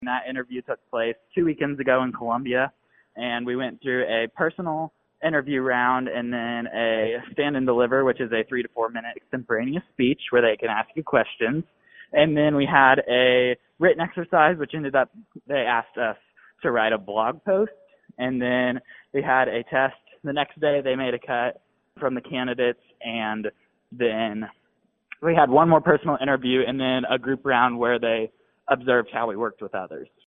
That interview took place 2 weekends ago in Columbia, and we went through a personal interview round and then a stand and deliver, which is a 3 to 4 minute extemporaneous speech where they can ask you questions. And then we had a written exercise, which they asked us to write a blog post. And then we had a test. The next day they made a cut from the candidates, and then we had one more personal interview and then a group round where they observed how we worked with others.